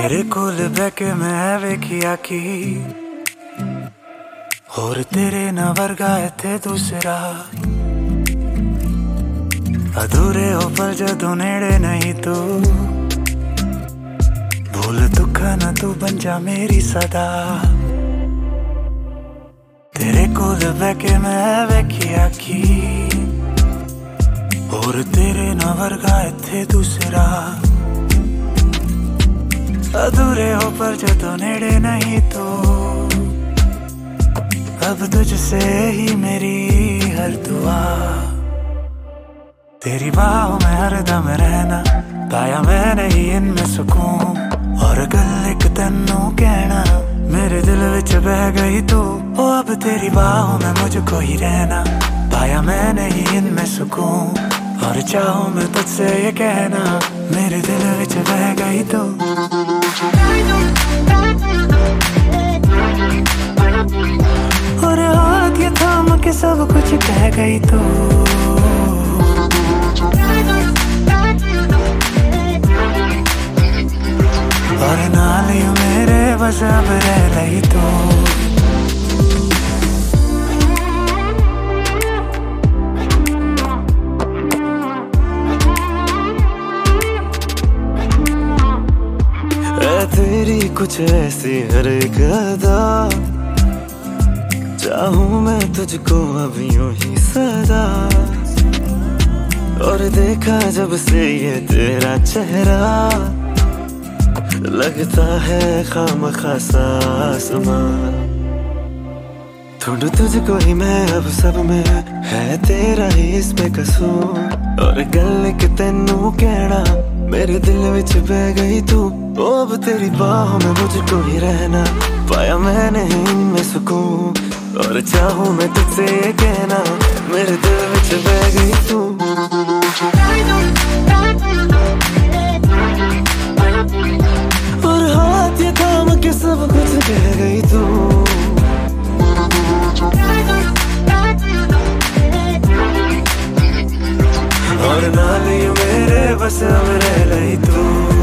तेरे कोल बैके मैं वेखिया की होर तेरे ना वर्गा इत्थे दूसरा। अधूरे हो पल जदों नेड़े नहीं तू, भूल दुखा ना तू बन जा मेरी सदा। तेरे कोल बैके मैं वेखिया की होर तेरे ना वर्गा इत्थे दूसरा। अधूरे हो पर जदों नेड़े नहीं तो, अब तुझसे ही मेरी हर दुआ। तेरी बाहों में हरदम रहना पाया मैंने ही इनमें सुकून। और गल एक तेनू कहना मेरे दिल विच बह गई तू। ओ अब तेरी बाहों में मुझको ही रहना पाया मैंने ही इनमें सुकून। और चाहूं मैं तुझसे ये कहना मेरे दिल विच बह गई तू। और हाथ ये थाम के सब कुछ कह गई तू। और नाल ही मेरे बस अब रह गई तू। तेरी कुछ ऐसी हर एक अदा, चाहूं मैं तुझको अब यूं ही सदा। और देखा जब से ये तेरा चेहरा, लगता है खामखा आसमान। ढूंढूं तुझको ही मैं अब सब में, है तेरा ही इसमें कसूर। और गल के तेनू कहना मेरे दिल विच बह गई तू। ओ अब तेरी बाहों में मुझको ही रहना पाया मैंने इनमें सुकून। और चाहूं मैं तुझसे ये कहना मेरे दिल विच बह गई तू। और हाथ ये थाम के सब कुछ कह गई तू। और नाल ही मेरे बस अब रह गई तू।